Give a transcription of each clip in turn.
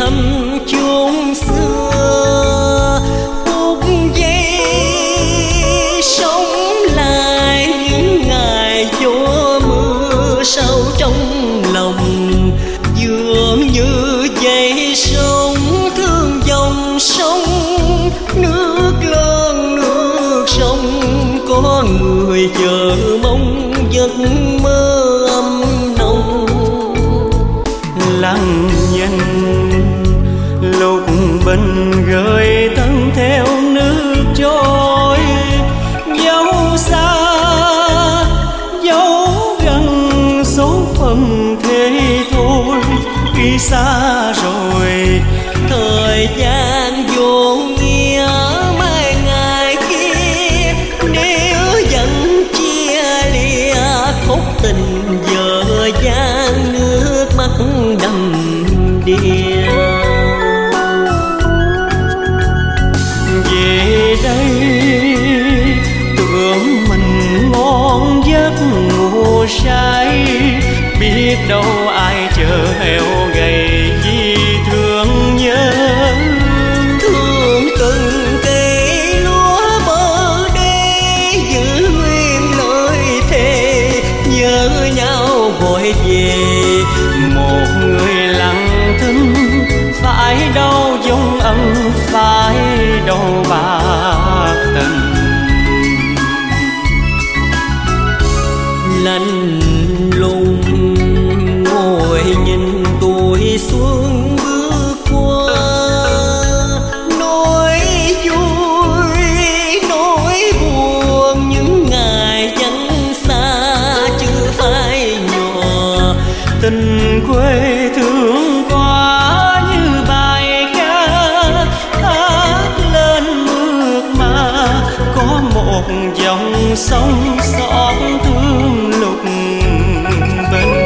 thăm chốn xưa, phút giây sống lại những ngày gió mưa sâu trong lòng. Dường như dây sông thương dòng sông, nước lớn nước sông có người chờ mong giấc mơ âm nồng. Lặng nhìn lúc bình gửi thân theo nước trôi, dẫu xa dẫu gần số phận thế thôi. Khi xa rồi Thời gian vô nghĩa mai ngày kia, nếu vẫn chia lìa khúc tình dở dang nước mắt đầm đìa. về đây tưởng mình ngon giấc ngủ say, biết đâu ai chờ heo gầy vì thương nhớ. Thương từng cây lúa bờ đê, giữ nguyên lời thề nhớ nhau gọi về. Một người lặng thinh phải đâu dung ân, phải đâu bạc tình. Lạnh lùng ngồi nhìn tuổi xuân bước qua, nỗi vui nỗi buồn những ngày vắng xa chưa phai nhòa. Tình quê thương quá như bài ca hát lên mượt mà, có một dòng sông xót thương lục bình.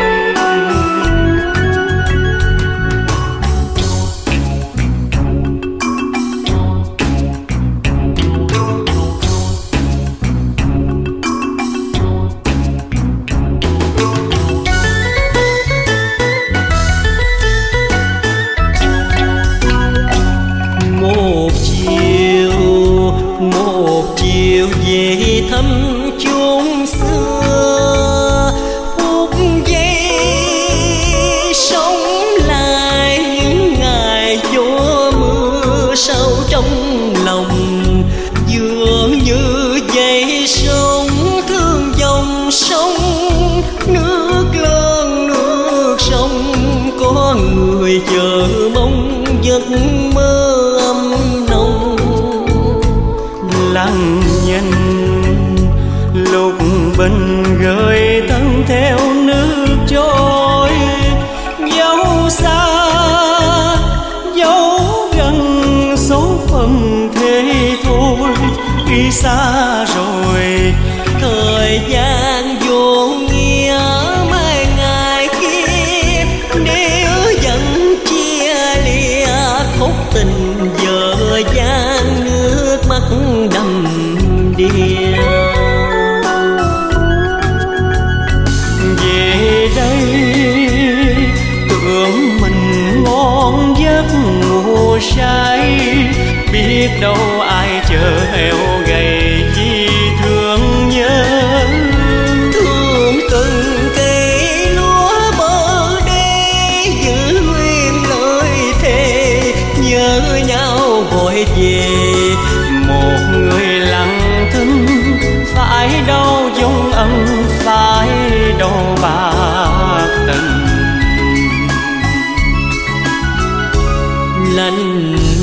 Một chiều về thăm chốn xưa, phút giây sống lại những ngày gió mưa sâu trong lòng. Dường như dây sông thương dòng sông, nước lớn nước sông có người chờ mong giấc mơ âm nồng. Lặng nhìn lúc bình gửi thân theo nước trôi, dẫu xa dẫu gần số phận thế thôi. Khi xa rồi Thời gian vô nghĩa mai ngày kia, nếu vẫn chia lìa khúc tình dở dang nước mắt đầm đìa. về đây tưởng mình ngon giấc ngủ say, biết đâu ai chờ heo gầy vì thương nhớ. Thương từng cây lúa bờ đê, giữ nguyên lời thề nhớ nhau gọi về. Một người lặng thinh phải đâu dung ân, phải đâu bạc tình. Lạnh